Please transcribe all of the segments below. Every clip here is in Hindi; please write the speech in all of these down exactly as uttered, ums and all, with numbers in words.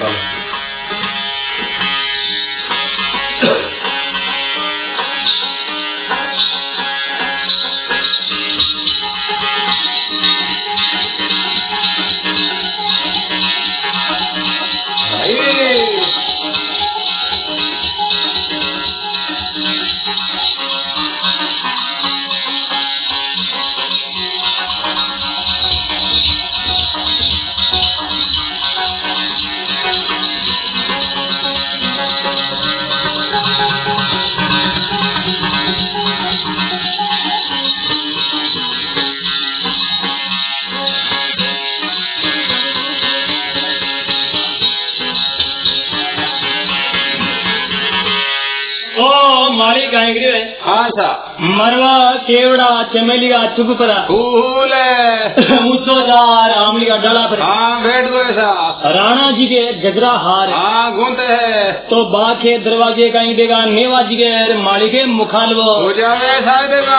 मरवा केवड़ा चमेली का चुप परा फूल ऊंचो जार आमली का डला पर हाँ बैठ दो ऐसा राणा जी के जगरा हार हाँ गूंते है तो बाके दरवाजे का ही देगा नेवा जी के माली के मुखालवो हो जावे ऐसा देगा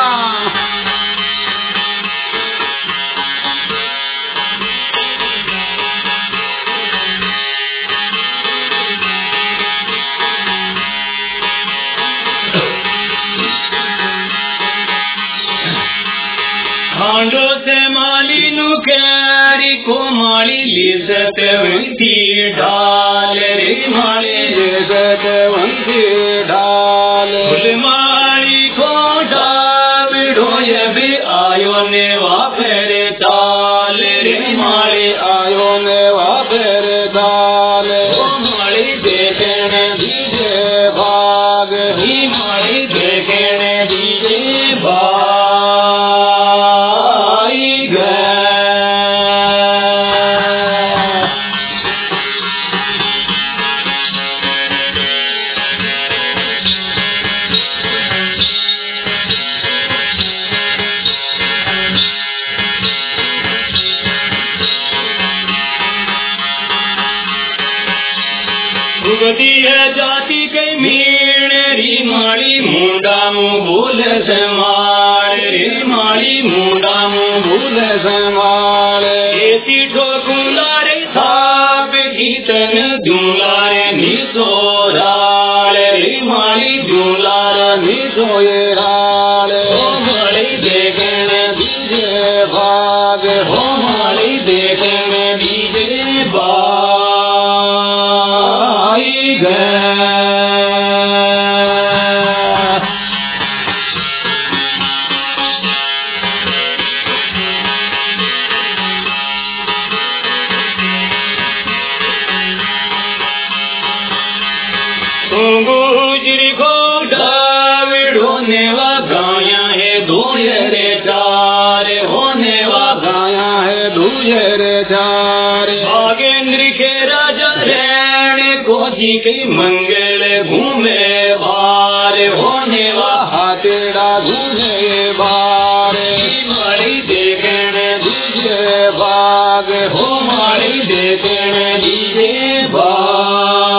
खांडो से माली नु कैरी को माली लिजत वंती ढाल रे माली लिजत वंती ढाल फुल माली को डाबिड़ो ये भी आयो ने वाफेरे ताल रे माली आयो ने वाफेरे ताल ओ माली देखने दीजे भाग ही माली देखने दीजे भाग जाति के मीणरी माली मुंडा मुँह भूल समाल रे माली मुंडा मुँह भूल समाल ऐसी ठोकुला रे थाप गीतन दूलारे निसोराल रे माली दूलार निसोराल हो माली देखने दीजे भाग हो माली देखने दीजे भाग गुजरी को डाविड होने वा गाया है धोये रे चार होने वा गाया है धोये रे चार भागेंद्र के राजा रहने को जी के मंगल घूमे बार होने वा हाथेड़ा घूमे बार मारी देखने दीजे बाग हो मारी देखने दीजे बाग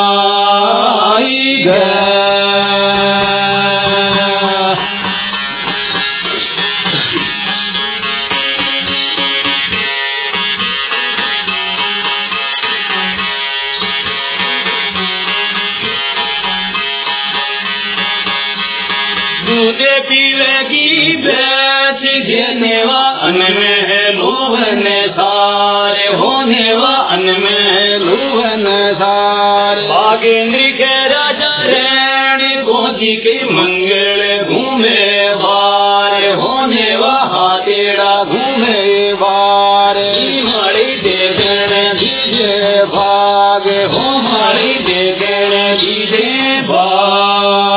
दूधे पीवेगी बैठ जेनेवा अन में है लोभन सारे होने वा अन में है लोभन सार भागेंद्र के राजा रहने गोजी के मंगल घूमे बार होने वा हाथेड़ा घूमे बार मारी देखने दीजे भाग हो मारी देखने दीजे भाग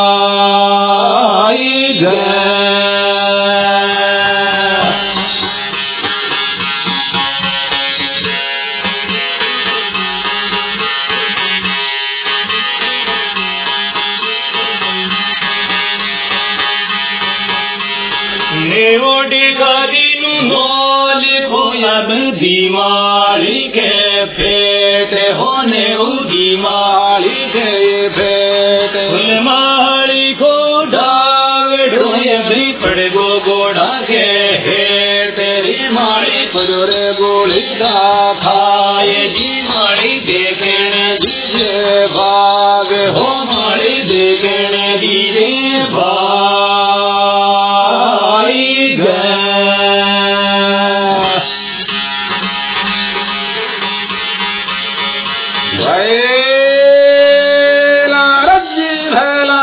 दीमाली के फेट होने दीमाली के फेट फुलमाली को डावड़ो भी पड़ गो गोड़ा के हेट रे माली पर गोली खाए जी माली देखने भैला रज्जी भैला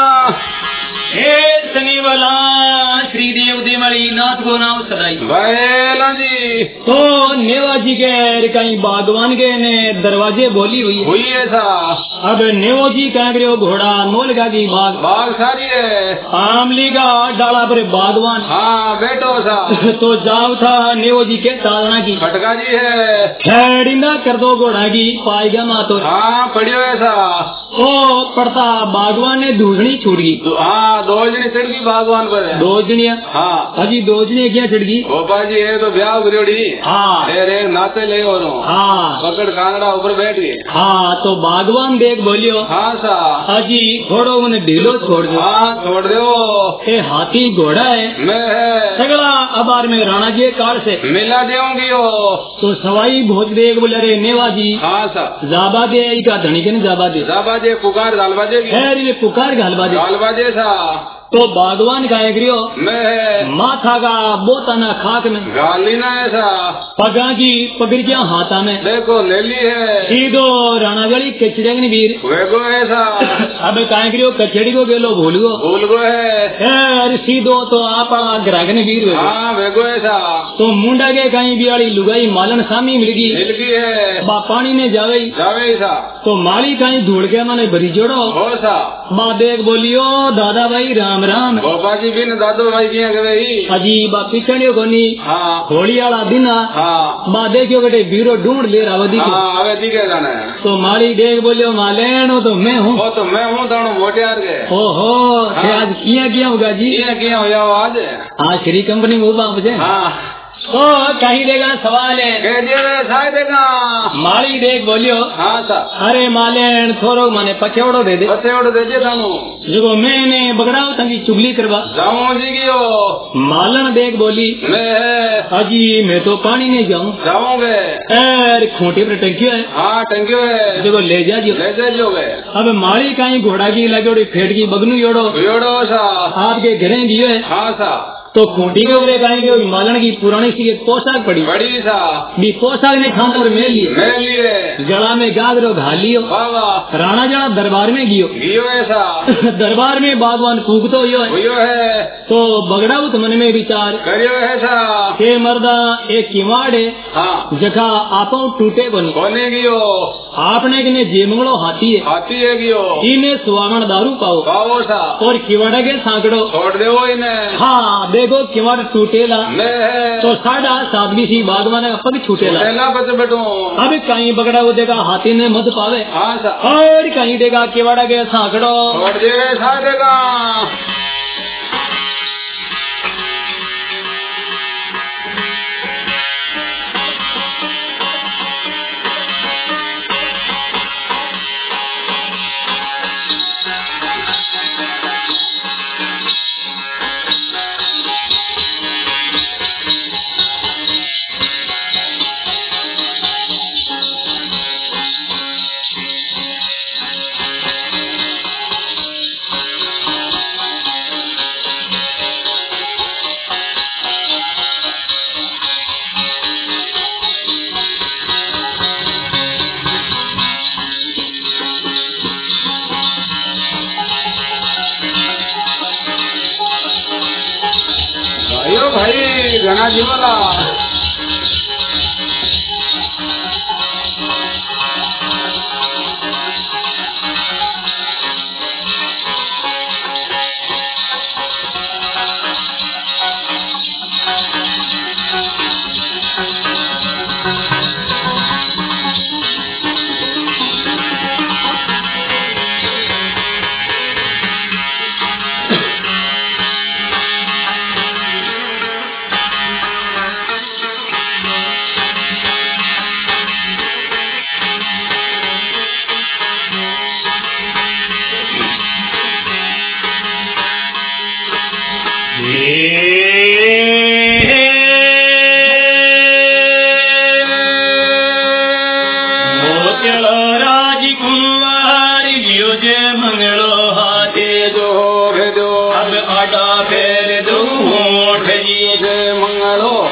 हे शनि वाला श्री देव देवली नाथ को नाम सदाई भैला जी तो नेवाजी के कहीं बागवान के ने दरवाजे बोली हुई है हुई है सा अब नेवो जी कह रहे हो घोड़ा मोलगा की बाग बाग सारी है आमली का डाला पर बागवान हाँ बेटो सा तो जाओ था नेवो जी के तालना की फटका जी है खेड़िंदा कर दो घोड़ा की पाएगा मातो हाँ पढ़ियो ऐसा ओ पड़ता बागवान ने दूसरी छूट गई हाँ दो जनी चढ़गी बागवान पर दो जनिया हाँ अजी दो जनिया क्या चढ़गी गोपा जी है तो ब्याह करियोड़ी हाँ रे नाते ले और हाँ पकड़ कांगड़ा ऊपर बैठ गए हाँ तो बागवान देख बोलियो हाँ सा अजी थोड़ो उन्हें ढीलो छोड़ दो हाँ छोड़ दो ये हाथी घोड़ा है मैं है सगला अबार में राणा जी कार से मिला देऊंगी हो तो सवाई भोज देख बोले रे नेवाजी हाँ सा जाबा दे का धनी के जाबा दे जाबाजे पुकार गालबाजे की खैर ये पुकार घालबा दे गालबाजे सा तो बागवान का एग्रियो मैं है माथा का बोताना खाक में गाली ना ऐसा पगा की पगड़िया हाथा में देखो ले ली है सीधो राणागढ़ी कचड़े वीर वेगो ऐसा अब कांकरियो कचड़ी को गेलो भूल गो भूल गो है खैर सीधो तो आप ग्राहकन वीर हुए हाँ वेगो ऐसा तो मुंडा के कहीं बियाली लुगाई मालन सामी मिल गई मिल गई है बा पानी में जावे जावे ऐसा तो माली कहीं धूल के मैंने भरी जोड़ो हो सा बा देख बोलियो दादा भाई राम राम गोपा जी बिन दादो भाई किया गई अजीब पिछड़ियो कोनी हाँ होली वाला दिन हाँ बा देखियो बेटे वीरो ढूंढ ले रावदी हाँ अवे दिखे जाना है तो माली देख बोलियो मालेनो तो मैं हूँ वो तो मैं हूँ दोनों मोटियार के ओहो हाँ। आज किया किया होगा जी किया किया हो जाओ आज हाँ श्री कंपनी में हुआ मुझे हाँ तो कहीं देगा सवाल है कह दिए वे साय देगा माली देख बोलियो हाँ सा अरे मालेन थोरो माने पछोड़ो दे दे बच्चे उड़ दे थानू जो मैंने बगड़ाओ तंगी चुगली करवा जाऊँ जी की हो मालन देख बोली मैं है अजी मैं तो पानी नहीं जाऊँ जाऊंगे अरे खूंटे पर टंकी है हाँ टंकी है जो ले जा जो ले जा जो वे अब माली कहीं घोड़ा की लगोड़ी फेट की बगनू योड़ो योड़ो सा आपके घरे दियो है हाँ सा तो खूंटी के ऊपर कहीं मालन की पुरानी सी एक पोशाक पड़ी बड़ी सा भी पोशाक ने खान पर मेल लिए मैं लिए जड़ा में गागरो घाल लियो बाबा राणा जड़ा दरबार में गियो गियो ऐसा दरबार में बागवान कूक तो यो है हुयो है तो बगड़ाऊ तो मन में विचार करियो ऐसा के मर्दा एक किवाड़ है हाँ जखा आपो टूटे बनी कोने गियो आपने किने जेमंगलो हाथी है हाथी है गियो इन्हें सुवागण दारू पाओ पाओ सा और किवाड़ा के सांकड़ो छोड़ दे वो इन्हें हाँ देखो किवाड़ टूटेला मैं है तो साढ़ा सादगी सी बागवान का पग छूटेला पहला बच बैठो अब कहीं बगड़ा वो देगा हाथी ने मत पावे हाँ सा और कहीं देगा किवाड़ा के सांकड़ो छोड़ दे सा देगा भाइयों भाई घना जीवला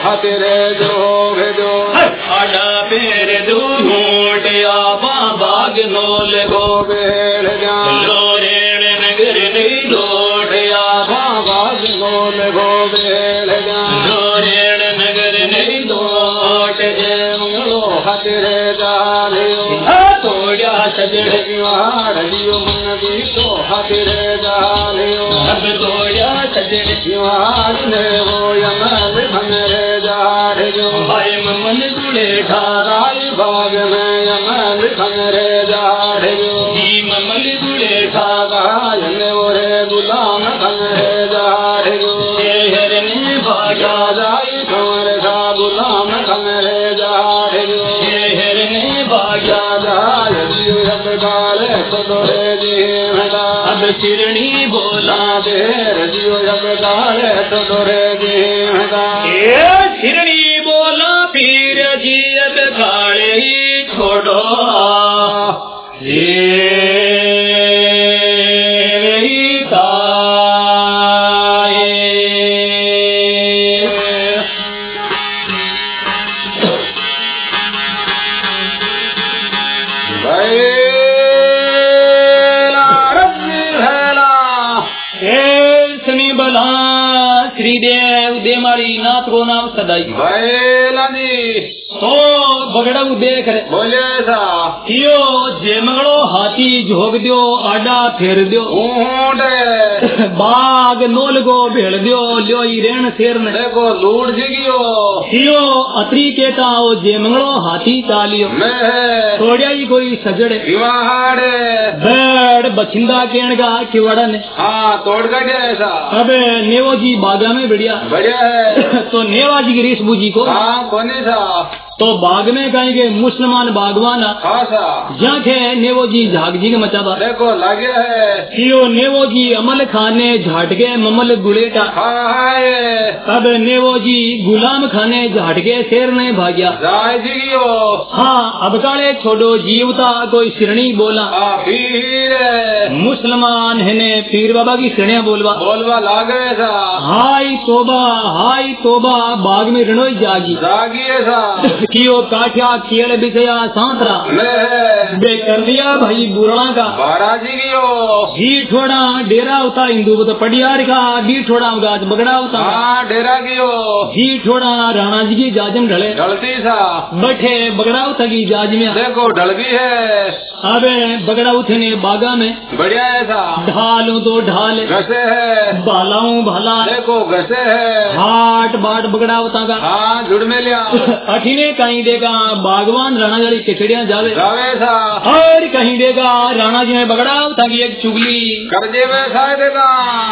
तेरे जो आडा पेर दो मोटिया बाबा बाग नोल गो बेड़ जान लोरेण नगर नहीं लौटया बाग नोल गो बेड़ जान लोरेण नगर नहीं लौट मंगलो हजरे जालियो तोड़ा सजड़ हाड़ियो मन भी तो हजरे जालियो अब तोड़ा सजड़ हाड़ने हो यमल भंगरे जाड़ियो भाई ममन दुले ठारा राई बाग में यमल भंगरे जाड़ियो जी ममल दुले ठारा गायन ओरे गुलाम भंगरे जाड़ियो शहर ने भागा जाई तुम्हारे सा गुलाम भंगरे जाड़ियो शहर ने भागा जाय दियो अब गाले तोरे जी हदा अब चिरणी बोला देर दियो अब गाले तोरे जी हदा ए चिरणी बोला पीर जी अब गाले ही छोड़ो ये श्रीदेव देमारी नाथ को नाम सदाई बैलानी तो बगड़ा देख रहे बोले सा यो जे मंगड़ो हाथी झोक दियो आडा फेर दियो ऊंट बाग नोल गो भेड़ दियो लियो ई रेण शेर ने देखो लूट जिगियो यो अतरी केता ओ जे मंगड़ो हाथी चालियो मैं थोड़िया ही कोई सजड़े विवाहाड़े बैड बछिंदा केण का किवड़ा ने हाँ तोड़ गए ऐसा अब नेवो जी बागा में बढ़िया बढ़िया है तो नेवा जी की रेस बूजी को हाँ कोने सा तो बाग में कहेंगे मुसलमान बागवाना हाँ सा जहाँ थे नेवो जी झाग जी के मचाबा देखो लगे है यो नेवो जी अमल खाने झाटके ममल गुलेटा हाँ है अब नेवो जी गुलाम खाने झाटके शेर ने भाग्या राय जिगियो हाँ अब काले छोड़ो जीवता कोई सिरणी बोला हाँ पीर मुसलमान है ने पीर बाबा की सिरणिया बोलवा बोलवा लागे सा हाय तोबा हाय तोबा बाग में रणोई जागी जागी सा कियो काठिया केल बिछया सांतरा मैं बे कर दिया भाई बुरड़ा का बारा जिगियो जी थोड़ा डेरा होता हिंदू तो पडियार का डी थोड़ा गाज बगड़ा होता हाँ डेरा गियो जी थोड़ा राणा जी की जाजम ढले ढलती सा बैठे बगड़ा होता की जाज में देखो ढलगी है अबे बगड़ा उठे ने बागा में बढ़िया है सा ढालू तो ढाल घसे है बालाऊ भाला देखो घसे है हाट बाट बगड़ा होता का हाँ जुड़ में लिया अठीने कहीं देगा बागवान राणा जी खिचड़िया जावे जावे सा और कहीं देगा राणा जी में बगड़ा होता की एक चुगली कर्जे में साय देगा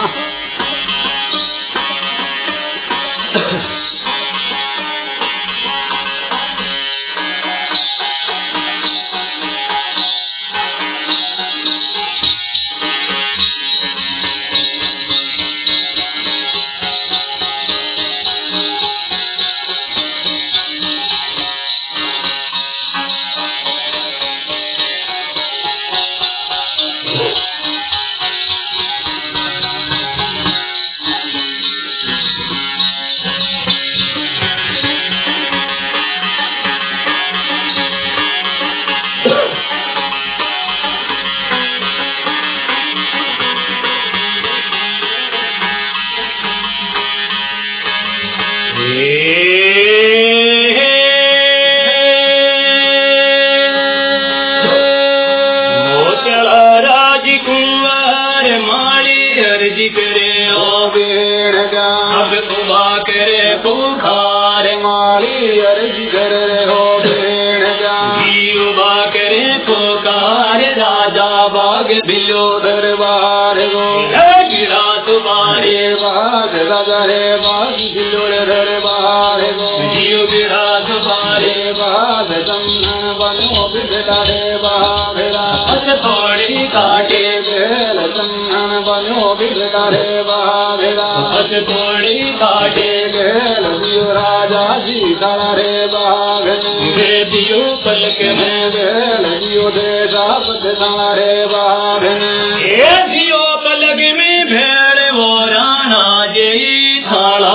बिलो दरबार गो गिरा तुम्हारे बाग रे बाग बिलो दरबार गो जियो गिरा तुम्हारे बाग दमन बनो बिगड़ा रे बागरा थोड़ी काटे बेल दमन बनो बिगड़ा रे बागरा थोड़ी काटे बेल दियो राजा जी खड़ा रे बाग दियो पलक में बेल दियो दे साप रे बाग ए दियो पलक में भेड़ वो राणा जई थाला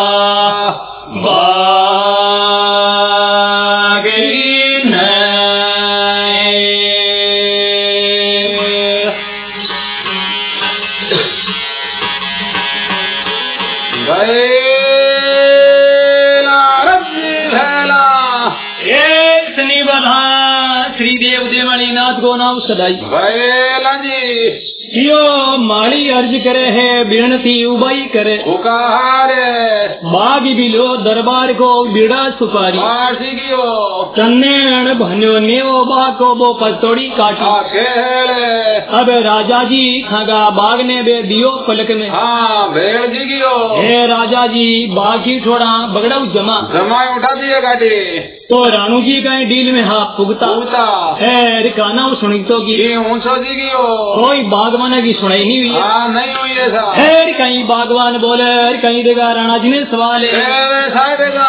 बाग बेमणी नाथ को नाम सदाई भैला जी यो माली अर्ज करे है बिनती उबाई करे पुकारे बाग बिलो दरबार को बिड़ा सुपारी मासियो चन्नेण भन्यो नेवो बाको बो पतोड़ी काटी अकेले अब राजा जी खागा बाग ने बे दियो पलक में हाँ भेड़ जी गियो हे राजा जी बाग की छोड़ा बगड़ाऊ जमा जमा उठा दिए गाड़ी तो रानू जी का डील में हाथ पुगता पुगता है रिकाना सुनी तो की ऊंचो जी गियो कोई बागवान की सुनाई नहीं हुई हाँ नहीं हुई ऐसा है कहीं बागवान बोले कहीं देगा राणा जी ने सवाल है देगा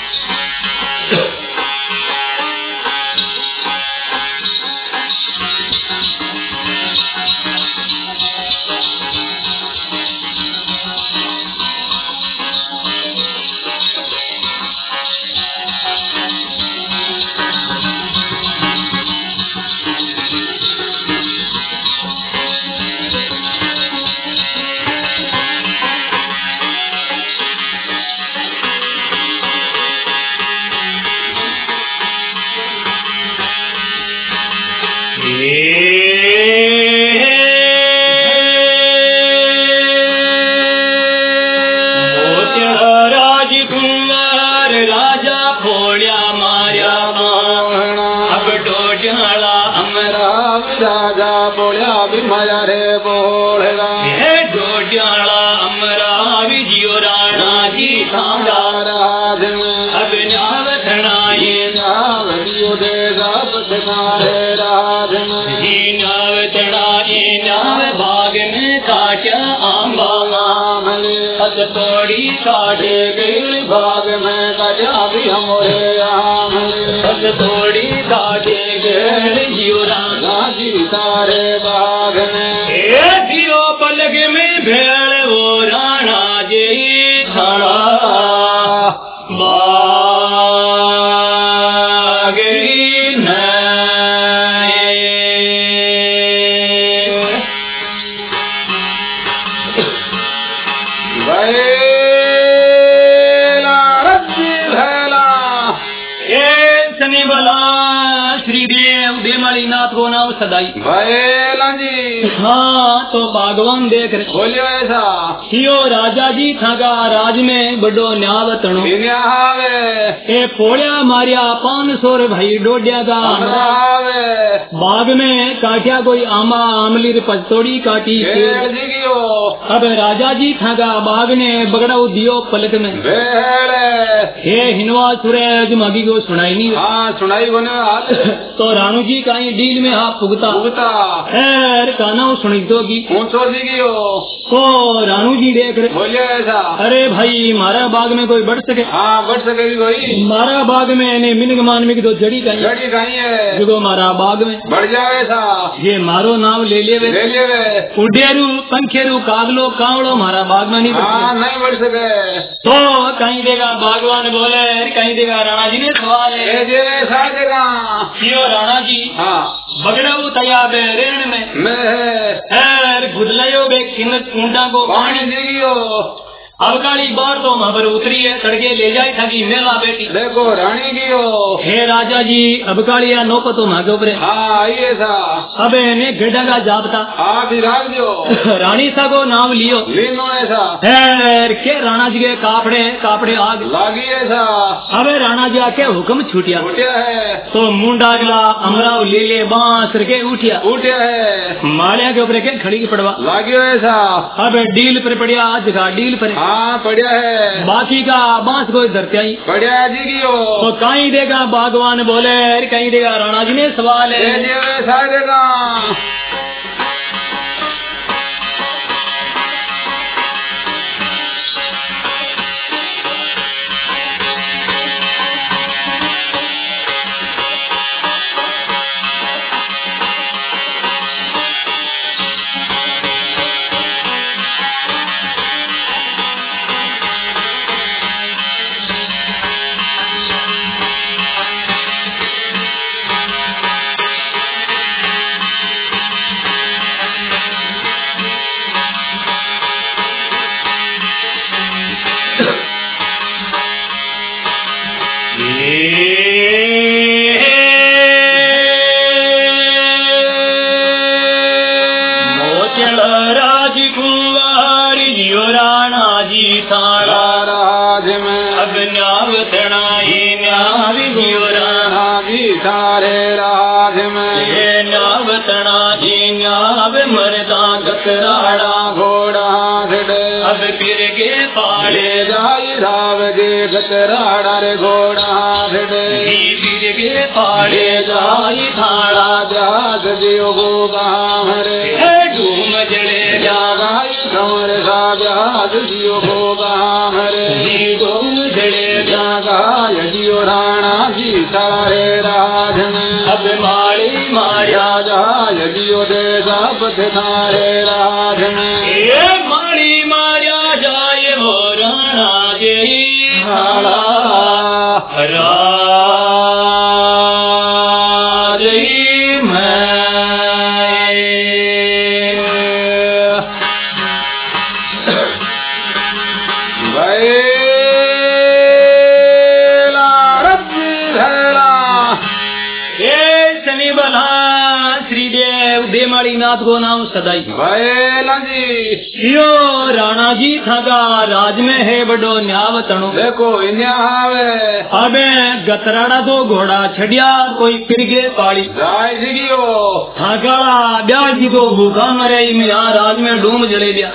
राजा बोलिया भी माया रे बोलेगा डोडियाला अमरा भी जियो राणा जी खांगा राज में अब नाव थनाए नाव दियो देगा पटनारे राज में जी नाव थनाए नाव भाग में काटा आंबा आमले हद तोड़ी काटे गई भाग में काटा भी हमारे आमले हद तोड़ी काटे गए जियो राणा जी तारे बाग में दियो पलक में भेड़ वो राणा जी खड़ा बाग शनि बला श्रीदेव बेमणीनाथ को नाम सदाई भैला जी हाँ तो बागवान देख रहे बोलियो ऐसा यो राजा जी थागा राज में बड़ो न्याव तणो ए पोड़िया मारिया पान सौ भाई डोडिया का बाग में काटिया कोई आमा आमली पचतोड़ी काटी अब राजा जी थागा बाग ने बगड़ा दियो पलक में हे हिनवा सूरज मगी को सुनाई नहीं हाँ सुनाई बोने तो रानू जी का डील में आप पुगता पुगता है काना सुनी तो की तो रानू जी देख रहे बोलिए ऐसा अरे भाई मारा बाग में कोई बढ़ सके हाँ बढ़ सके भाई मारा बाग में ने मिनग मान में तो जड़ी का जड़ी कहीं है जो मारा बाग में बढ़ जाए ऐसा ये मारो नाम ले ले ले ले उडेरू पंखेरू कागलो कावड़ो मारा बाग में नहीं हाँ नहीं बढ़ सके तो कहीं देगा बागवान बोले कहीं देगा राणा जी ने सवाल है राणा जी हाँ बगड़ाऊ तया बेरेण में मैं गुदलयो बे किन्नत कुंडा को पानी दियो अवकाली बार तो वहाँ पर उतरी है तड़के ले जाए थकी मेला बेटी देखो रानी की हो हे राजा जी अबकालिया नौको तो मांगे उपरे हाँ आइए सा अब इन्हें गेडा का जापता हाँ भी राख दो रानी सा को नाम लियो लीनो ऐसा है के राणा जी के कापड़े कापड़े आग लागी ऐसा अब राणा जी आके हुक्म छूटिया छूटिया है तो मुंडा गला अमराव ले ले बांस के उठिया उठिया है मालिया के ऊपर के खड़ी की पड़वा लागियो ऐसा अब डील पर पड़िया आज का डील पर हाँ बढ़िया है बाकी का बांस कोई धरते आई बढ़िया जी की हो तो कहीं देगा बागवान बोले कहीं देगा राणा जी ने सवाल है देगा राज में ये न्याव तना जी न्याव मरदा गतराड़ा घोड़ा ढे अब फिर के पाड़े जाई राव गे गतराड़ा रे घोड़ा ढे फिर के पाड़े जाई थाड़ा जाग जियो गोगा हरे डूम जड़े जागाई कमर सा जाग जियो गोगा हरे डूम जड़े जागाय जियो राणा जी सारे राज में अब माड़ी माया जाय जियो दे पथ थारे राज में ये माड़ी मारिया जाए हो राणा जी हाड़ा राज में देमाड़ी नाथ को नाम सदाई जी यो राणा जी थागा राज में है बड़ो न्याव तणो देखो इन्यावे अबे गतराड़ा तो घोड़ा छड़िया कोई फिरगे पाड़ी राय जिगियो थागाड़ा ब्याह जी तो भूखा मरे यहाँ राज में डूम जले दिया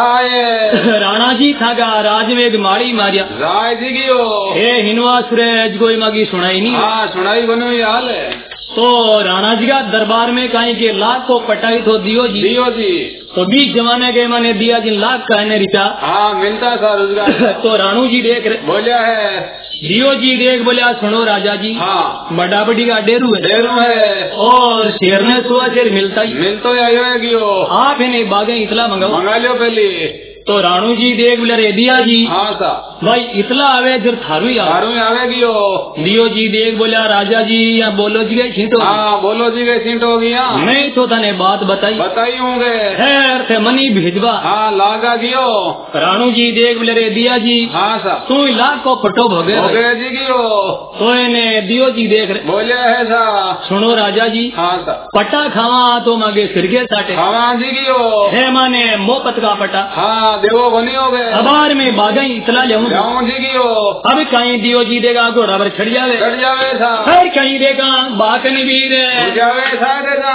हाय राणा जी थागा राज में एक माड़ी मारिया राय जिगियो हे हिनवा सुरेज कोई मागी सुनाई नहीं हाँ सुनाई बनो हाल है तो राणा जी का दरबार में कहीं के लाख को पटाई तो दियो जी दियो जी तो बीच जमाने के मैंने दिया जी लाख का है रिचा हाँ मिलता था रोजगार तो रानू जी देख रहे बोलिया है दियो जी देख बोलिया सुनो राजा जी हाँ बड़ा बड़ी का डेरू है डेरू है और शेर ने सुआ शेर मिलता ही मिल तो आयो है गियो आप इन्हें बागे इतला मंगाओ मंगा लियो पहले तो रानू जी देख बोले रे दिया जी हाँ सा भाई इतला आवे जर थारू ही थारू आवे गियो दियो जी देख बोलिया राजा जी या बोलो जी गए छींटो हाँ बोलो जी गए छींटो गया मैं तो तने बात बताई बताई होंगे खैर थे मनी भेजवा हाँ लागा गियो रानू जी देख बोले रे दिया जी हाँ सा तू लाख को पटो भोगे हो गए जी गियो तो इन्हें दियो जी देख रहे बोलिया है सा सुनो राजा जी हाँ सा पटा खावा तो मागे सिरगे साटे हाँ जी गियो है माने मोपत का पटा हाँ देवो बनी हो गए अबार में बागई इतला लेऊं जाऊं जी गियो अब कहीं दियो जी देगा घोड़ा पर छड़ जावे चढ़ जावे सा फिर कहीं देगा बाकन वीर उड़ जावे सा देगा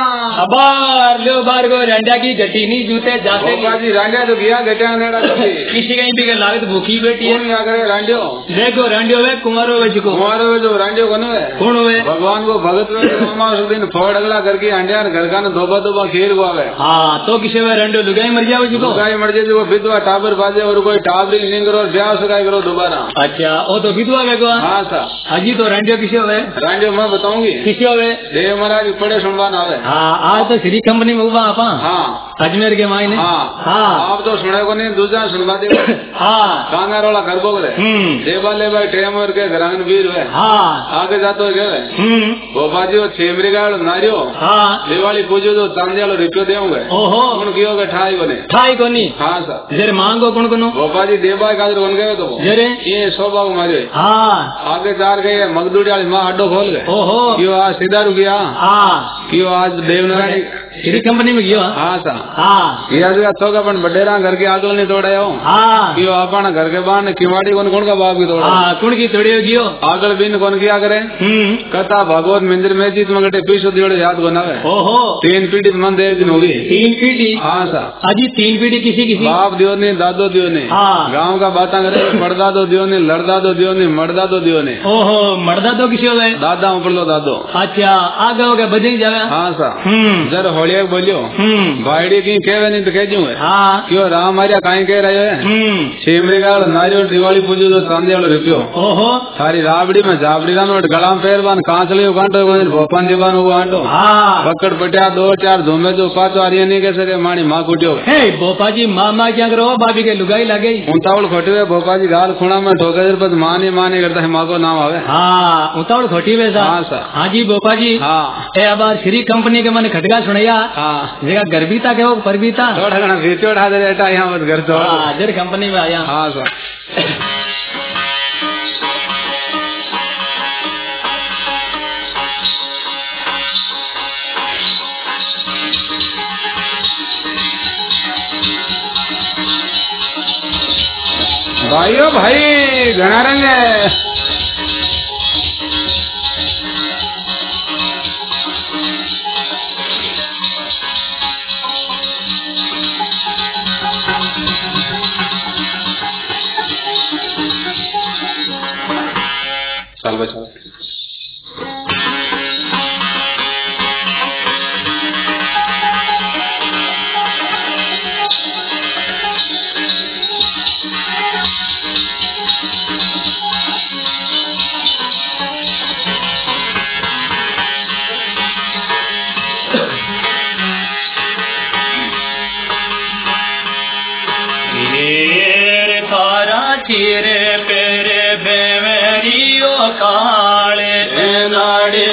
अबार लो बार को रंडा की गटी नहीं जूते जाते भोपा जी रांडिया तो गया गटिया नेड़ा कभी किसी कहीं भी लागत भूखी बेटी है कौन आगे रांडियो देखो रंडियो वे कुमारो वे जिको कुमारो वे जो रांडियो कौन है कौन हुए भगवान को भगत उस दिन फोड़ अगला करके अंडिया घर का धोबा धोबा खीर को आवे हाँ तो किसी वे रंडियो लुगाई मर जावे जिको लुगाई मर जाए जो विधवा टाबर बाजे और कोई टाबरी नहीं करो ब्याह सगाई करो दोबारा अच्छा वो तो विधवा वे को हाँ सा हाजी तो रंडियो किसी हुए रांडियो मैं बताऊंगी किसी हुए देव महाराज पड़े सुनवान आवे हाँ आज तो श्री कंपनी में हुआ आपा हाँ अजमेर के मायने हाँ हाँ आप तो सुने को नहीं दूसरा सुनवा दे हाँ कांगार वाला घर को करे हम्म देवा ले भाई टेम और के घरांगन वीर है हाँ आगे जातो है क्या हम्म गोपा जी वो छेमरी गाड़ नारियो हाँ दिवाली पूजो तो चांदी वालो रिप्यो देंगे ओहो कौन कियो के ठाई को नहीं ठाई को नहीं हाँ सा जरे मांगो कौन कौन गोपा जी देवा का बन गए तो जरे ये शोभा को मारे हाँ आगे चार गए मगदूड़ी वाली माँ अड्डो खोल गए ओहो क्यों आज सीधा रुकिया हाँ क्यों आज देवनारायण श्री कंपनी में गयो हाँ सा हाँ ये आज का चौका अपन बडेरा घर के आगल नहीं तोड़ा हो हाँ क्यों अपन घर के बाहर किवाड़ी कौन कौन का बाप की तोड़ा हाँ कौन की तोड़ी गयो आगल बिन कौन किया करे हम्म कथा भगवत मंदिर में जीत मगटे पीछो दियोड़े याद बनावे ओहो तीन पीढ़ी मन देव दिन होगी तीन पीढ़ी हाँ सा अजी तीन पीढ़ी किसी किसी बाप दियो ने दादो दियो ने हाँ। गाँव का बाता करे पड़दादो दियो ने लड़दादो दियो ने मर्दादो दियो ने ओहो मर्दा तो किसी हुए दादा ऊपर लो दादो अच्छा आगे हो गया बजे जावे हाँ सा हम्म जर होलिया बोलियो हम्म भाईडी की कहे नहीं तो कह दूंगे हाँ क्यों राम मारिया कहीं कह रहे है हम्म छेमरी गाड़ नारियल दिवाली पूजो तो चांदी वालो रुपयो ओहो सारी राबड़ी में जाबड़ी राम गला में पैरबान कांचली कांटो भोपान दीवान वो आंटो हाँ पकड़ पटिया दो चार धूमे जो पांचो आरिया नहीं कह सके मानी माँ कुटियो हे बोपा जी माँ माँ क्या करो भाभी के लुगाई लगे उतावल खोटी हुए भोपा जी गाल खुणा में ठोके बस माने माने करता है माँ को नाम आवे हाँ उतावल खोटी वैसा हाँ सर हाँ जी बोपा जी हाँ ए अब श्री कंपनी के मैंने खटका सुनैया हाँ जगह गर्भीता के हो परबीता थोड़ा घना भीचो उठा दे बेटा यहाँ बस घर तो हाँ जर कंपनी में आया हाँ सर भाइयों भाई घना रंग है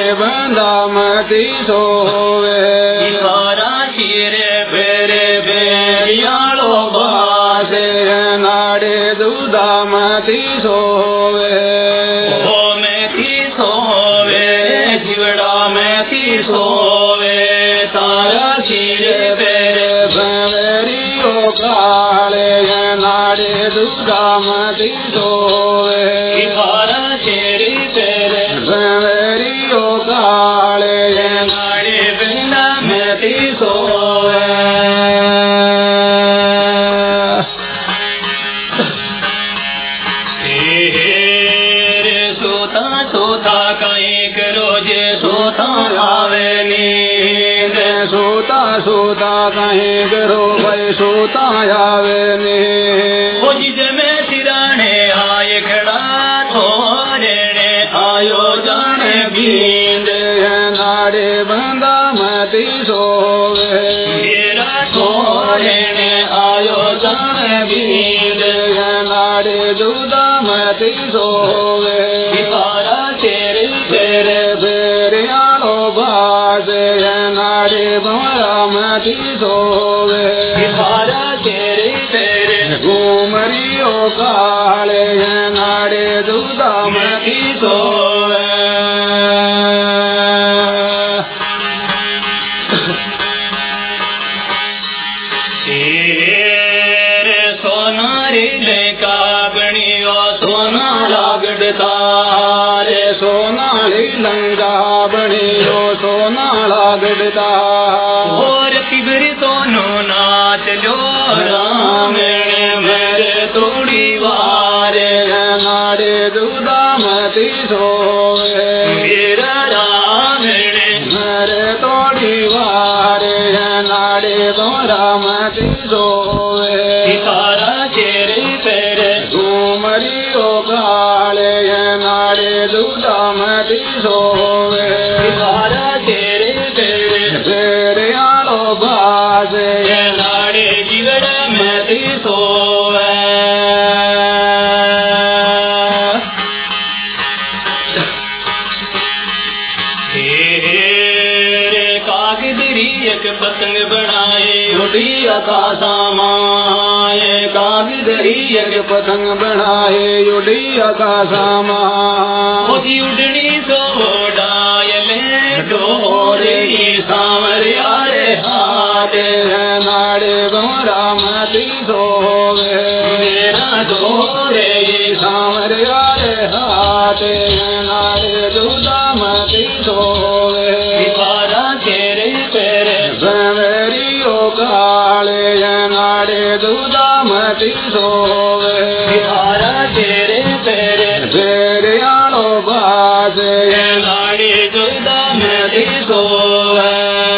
बंदा मती सोवे सारा चीरे बेरे बेरियालो बासे नाड़े दूधा मती सोवे ओ मैथी सोवे जीवड़ा मैथी सोवे तारा चीरे बेरे बेरियो काले नाड़े दूधा मती सोवे तारा चेरी तेरे बेरियो काले नाड़े बिना मैथी सोवे सोता कहीं करो जे सोता आवे नींद सोता सोता कहीं करो भाई सोता आवे नींद ओ जिज में सिराने आए खड़ा थोड़े ने आयो जाने बींद नाड़े बंदा मती सोवे मेरा थोड़े ने आयो जाने बींद नाड़े दूधा मती सोवे तेरे तेरे बेरियालो बाजे नाड़े भमरा मती सोवे सारा तेरे तेरे घूमरियो काले नाड़े दूधा मती सोवे तेरे सोनारी लेका बनियो सोना लागड़ता सोनाली लंगा बनियो सोना लागड़ता और तिबरी सोनो नाच लो राम मेरे तोड़ी वारे नाड़े दूधा मती सोवे मेरा राम मेरे तोड़ी वारे नाड़े गोरा मती सोवे सारा चेरे तेरे घूमरियो काले नाड़े दूधा मती सोवे सारा तेरे तेरे तेरे आलो बाजे नाड़े जीवड़ा मती सोवे कागदरी एक पतंग बनाए उड़ी आकाशा माए कागदरी एक पतंग बनाए उड़ी आकाशा माए उड़नी सो डायले डोरे सांवरिया रे हाथे नाड़े गोरा मती सोवे मेरा डोरे सांवरिया रे हाथे नाड़े दूधा मती सोवे सारा तेरे तेरे बेरियो काले नाड़े दूधा मती सोवे सारा तेरे तेरे बेरियालो बाजे नाड़े दूधा मती सोवे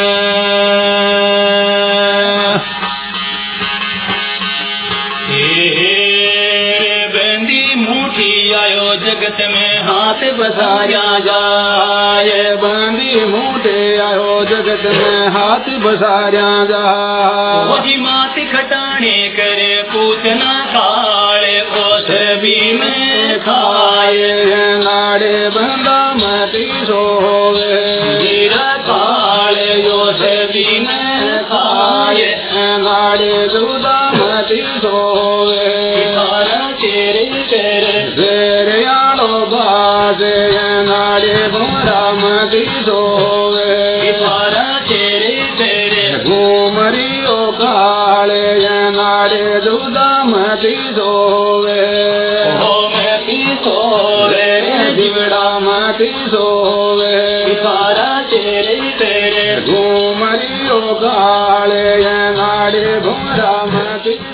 बंदी मुठी आयो जगत में हाथ बसाया जाए बंदी मुठे आयो जगत में हाथ बसाया जाए मात खटाने करे पूछना काले ओस भी में खाए नाड़े बंदा मती सोवे हीरा काले ओस भी में खाए नाड़े दूधा मती सोवे सारा तेरे तेरे तेरे आलो बाजे नाड़े भमरा मती सोवे सारा तेरे तेरे घूमरियो काले नाड़े दूधा मती सोवे ओ मती सोवे जीवड़ा मती सोवे सारा तेरे तेरे घूमरियो काले नाड़े भमरा मती